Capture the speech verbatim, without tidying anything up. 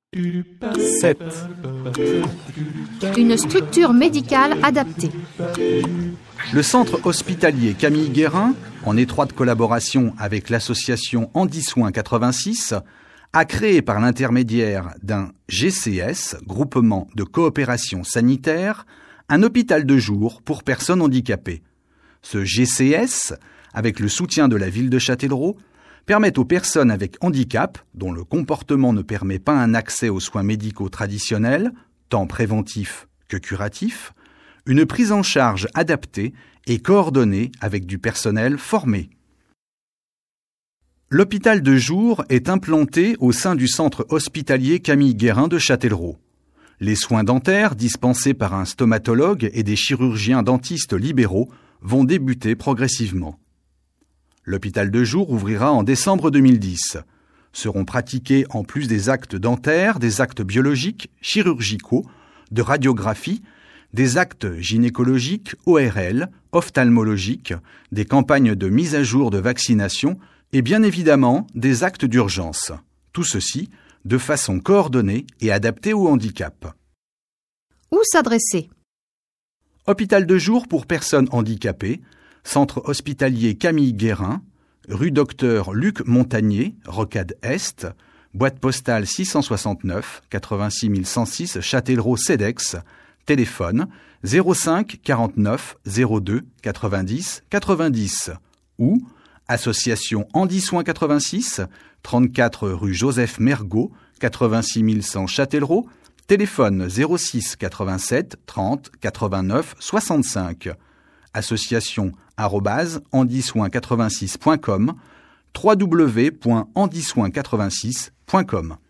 sept. Une structure médicale adaptée. Le centre hospitalier Camille Guérin, en étroite collaboration avec l'association Handisoin quatre-vingt-six, a créé par l'intermédiaire d'un G C S, groupement de coopération sanitaire, un hôpital de jour pour personnes handicapées. Ce G C S, avec le soutien de la ville de Châtellerault, permet aux personnes avec handicap, dont le comportement ne permet pas un accès aux soins médicaux traditionnels, tant préventifs que curatifs, une prise en charge adaptée et coordonnée avec du personnel formé. L'hôpital de jour est implanté au sein du centre hospitalier Camille Guérin de Châtellerault. Les soins dentaires dispensés par un stomatologue et des chirurgiens dentistes libéraux vont débuter progressivement. L'hôpital de jour ouvrira en décembre deux mille dix. Seront pratiqués en plus des actes dentaires, des actes biologiques, chirurgicaux, de radiographie, des actes gynécologiques, O R L, ophtalmologiques, des campagnes de mise à jour de vaccination et bien évidemment des actes d'urgence. Tout ceci de façon coordonnée et adaptée au handicap. Où s'adresser ? Hôpital de jour pour personnes handicapées, centre hospitalier Camille Guérin, rue Docteur Luc Montagnier, Rocade Est, boîte postale six cent soixante-neuf, quatre-vingt-six mille cent six, Châtellerault-Cedex, téléphone zéro cinq quarante-neuf zéro deux quatre-vingt-dix quatre-vingt-dix ou association Handisoin quatre-vingt-six, trente-quatre rue Joseph Mergault, quatre-vingt-six mille cent Châtellerault, téléphone zéro six quatre-vingt-sept trente quatre-vingt-neuf soixante-cinq. Association arobase handisoin quatre-vingt-six point com, w w w point handisoin quatre-vingt-six point com.